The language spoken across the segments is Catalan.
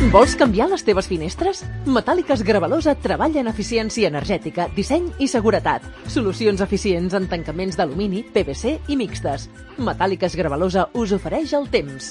Vols canviar les teves finestres? Metàl·liques Gravalosa treballa en eficiència energètica, disseny i seguretat. Solucions eficients en tancaments d'alumini, PVC i mixtes. Metàl·liques Gravalosa us ofereix el temps.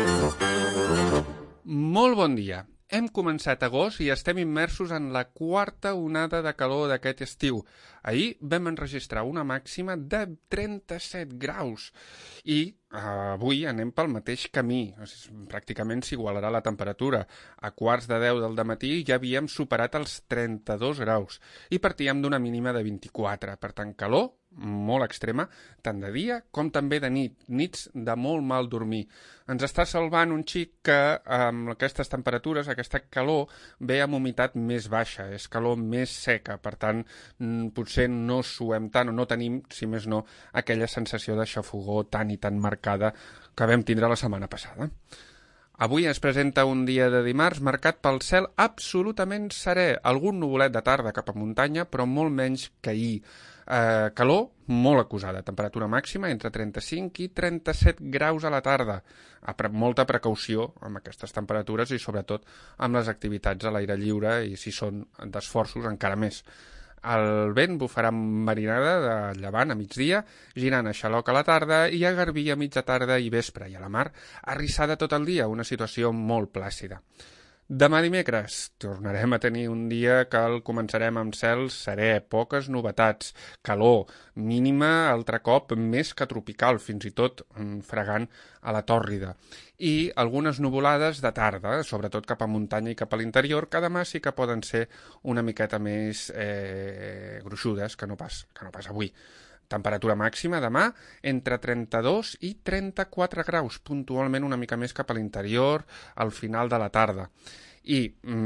Molt bon dia. Hem començat agost i estem immersos en la quarta onada de calor d'aquest estiu. Ahir vam enregistrar una màxima de 37 graus i avui anem pel mateix camí. Pràcticament s'igualarà la temperatura. A quarts de 10 del dematí ja havíem superat els 32 graus i partíem d'una mínima de 24. Per tant, calor molt extrema, tant de dia com també de nit, nits de molt mal dormir. Ens està salvant un xic que amb aquestes temperatures, aquesta calor, ve amb humitat més baixa, és calor més seca, per tant, potser no suem tant o no tenim, si més no, aquella sensació de xafogor tan i tan marcada que vam tindre la setmana passada. Avui es presenta un dia de dimarts marcat pel cel absolutament serè, algun nuvolet de tarda cap a muntanya, però molt menys que ahir. Calor molt acusada, temperatura màxima entre 35 i 37 graus a la tarda. Molta precaució amb aquestes temperatures i sobretot amb les activitats a l'aire lliure i si són d'esforços encara més. El vent bufarà marinada de llevant a migdia, girant a xaloc a la tarda i a garbí a mitja tarda i vespre, i a la mar arrissada tot el dia, una situació molt plàcida. Demà dimecres tornarem a tenir un dia que el començarem amb cel serè, poques novetats, calor, mínima altre cop més que tropical, fins i tot fregant a la tòrrida. I algunes nuvolades de tarda, sobretot cap a muntanya i cap a l'interior, que demà sí que poden ser una miqueta més gruixudes que no pas avui. Temperatura màxima demà entre 32 i 34 graus, puntualment una mica més cap a l'interior al final de la tarda. I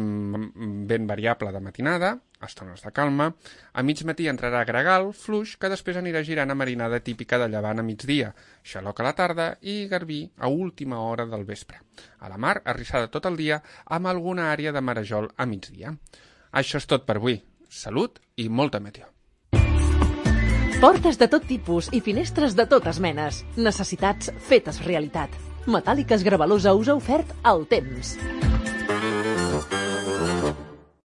vent variable de matinada, estones de calma, a mig matí entrarà gregal, fluix, que després anirà girant a marinada típica de llevant a migdia, xaloc a la tarda i garbí a última hora del vespre. A la mar, arrissada tot el dia, amb alguna àrea de marejol a migdia. Això és tot per avui. Salut i molta meteo. Portes de tot tipus i finestres de totes menes. Necessitats fetes realitat. Metàl·liques Gravalosa us ha ofert el temps.